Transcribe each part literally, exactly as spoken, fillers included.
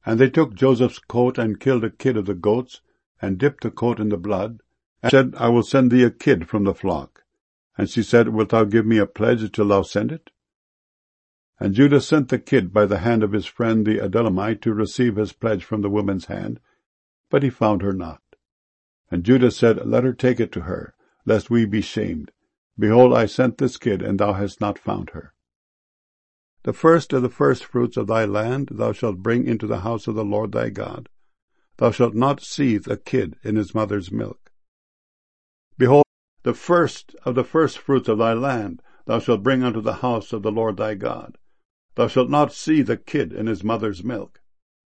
And they took Joseph's coat, and killed a kid of the goats, and dipped the coat in the blood, and said, I will send thee a kid from the flock. And she said, Wilt thou give me a pledge till thou send it? And Judah sent the kid by the hand of his friend the Adullamite to receive his pledge from the woman's hand, but he found her not. And Judah said, Let her take it to her, lest we be shamed. Behold, I sent this kid, and thou hast not found her. The first of the firstfruits of thy land thou shalt bring into the house of the Lord thy God. Thou shalt not seethe a kid in his mother's milk. Behold, the first of the firstfruits of thy land thou shalt bring unto the house of the Lord thy God. Thou shalt not seethe a kid in his mother's milk.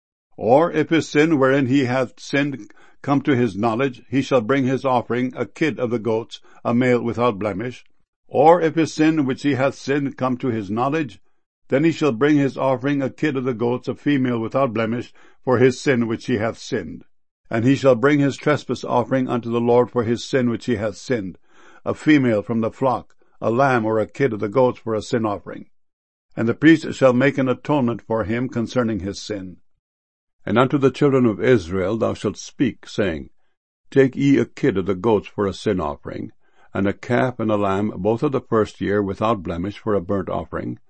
Or if his sin wherein he hath sinned come to his knowledge, he shall bring his offering, a kid of the goats, a male without blemish. Or if his sin which he hath sinned come to his knowledge, then he shall bring his offering, a kid of the goats, a female without blemish, for his sin which he hath sinned. And he shall bring his trespass offering unto the Lord for his sin which he hath sinned, a female from the flock, a lamb or a kid of the goats for a sin offering. And the priest shall make an atonement for him concerning his sin. And unto the children of Israel thou shalt speak, saying, Take ye a kid of the goats for a sin offering, and a calf and a lamb, both of the first year, without blemish, for a burnt offering.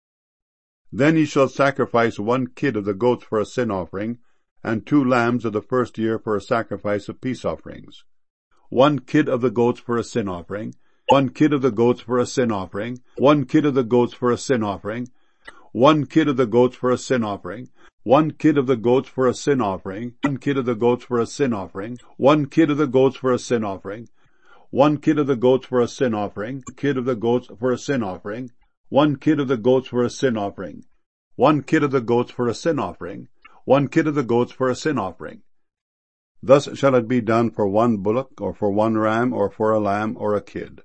Then ye shall sacrifice one kid of the goats for a sin offering, and two lambs of the first year for a sacrifice of peace offerings. One kid of the goats for a sin offering, one kid of the goats for a sin offering, one kid of the goats for a sin offering, one kid of the goats for a sin offering, one kid of the goats for a sin offering, one kid of the goats for a sin offering, one kid of the goats for a sin offering, one kid of the goats for a sin offering, kid of the goats for a sin offering, one kid of the goats for a sin offering, one kid of the goats for a sin offering, one kid of the goats for a sin offering. Thus shall it be done for one bullock, or for one ram, or for a lamb, or a kid.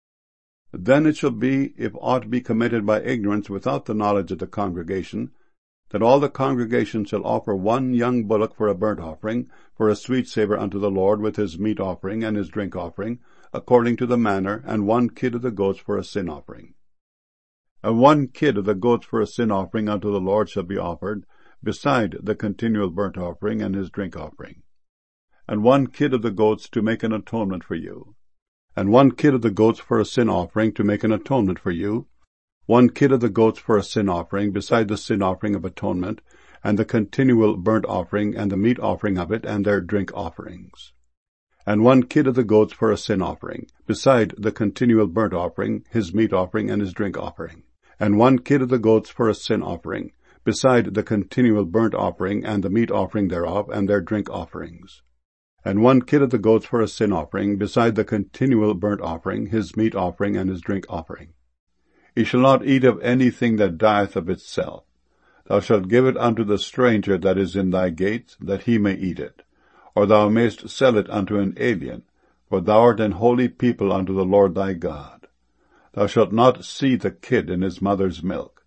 Then it shall be, if aught be committed by ignorance without the knowledge of the congregation, that all the congregation shall offer one young bullock for a burnt offering, for a sweet savour unto the Lord, with his meat offering and his drink offering, according to the manner, and one kid of the goats for a sin offering. And one kid of the goats for a sin offering unto the Lord shall be offered, beside the continual burnt offering and his drink offering. And one kid of the goats to make an atonement for you. And one kid of the goats for a sin offering to make an atonement for you. One kid of the goats for a sin offering, beside the sin offering of atonement, and the continual burnt offering, and the meat offering of it, and their drink offerings. And one kid of the goats for a sin offering, beside the continual burnt offering, his meat offering, and his drink offering. And one kid of the goats for a sin offering, beside the continual burnt offering, and the meat offering thereof, and their drink offerings. And one kid of the goats for a sin offering, beside the continual burnt offering, his meat offering, and his drink offering. Ye shall not eat of anything that dieth of itself. Thou shalt give it unto the stranger that is in thy gates, that he may eat it. Or thou mayst sell it unto an alien, for thou art an holy people unto the Lord thy God. Thou shalt not seethe a kid in his mother's milk.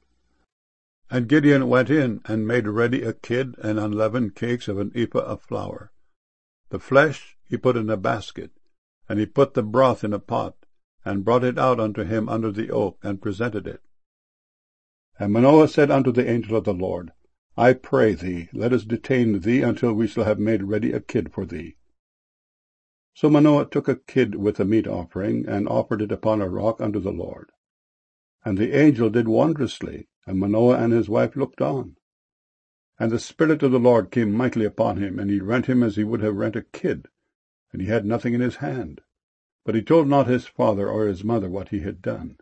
And Gideon went in, and made ready a kid and unleavened cakes of an ephah of flour. The flesh he put in a basket, and he put the broth in a pot, and brought it out unto him under the oak, and presented it. And Manoah said unto the angel of the Lord, I pray thee, let us detain thee until we shall have made ready a kid for thee. So Manoah took a kid with a meat offering, and offered it upon a rock unto the Lord. And the angel did wondrously, and Manoah and his wife looked on. And the Spirit of the Lord came mightily upon him, and he rent him as he would have rent a kid, and he had nothing in his hand. But he told not his father or his mother what he had done.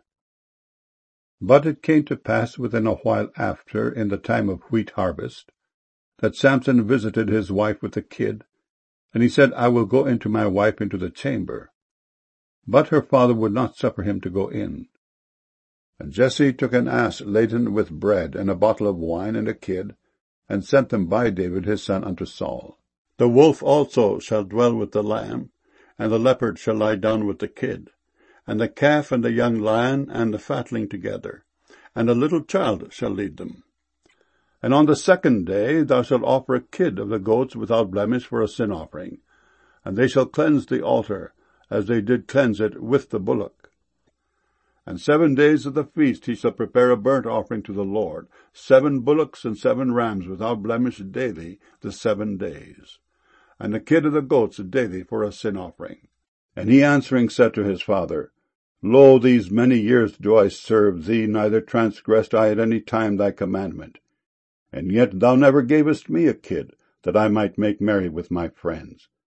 But it came to pass within a while after, in the time of wheat harvest, that Samson visited his wife with the kid, and he said, I will go into my wife into the chamber. But her father would not suffer him to go in. And Jesse took an ass laden with bread, and a bottle of wine, and a kid, and sent them by David his son unto Saul. The wolf also shall dwell with the lamb, and the leopard shall lie down with the kid, and the calf and the young lion and the fatling together, and a little child shall lead them. And on the second day thou shalt offer a kid of the goats without blemish for a sin offering, and they shall cleanse the altar, as they did cleanse it with the bullock. And seven days of the feast he shall prepare a burnt offering to the Lord, seven bullocks and seven rams without blemish daily the seven days, and a kid of the goats daily for a sin offering. And he answering said to his father, Lo, these many years do I serve thee, neither transgressed I at any time thy commandment. And yet thou never gavest me a kid, that I might make merry with my friends.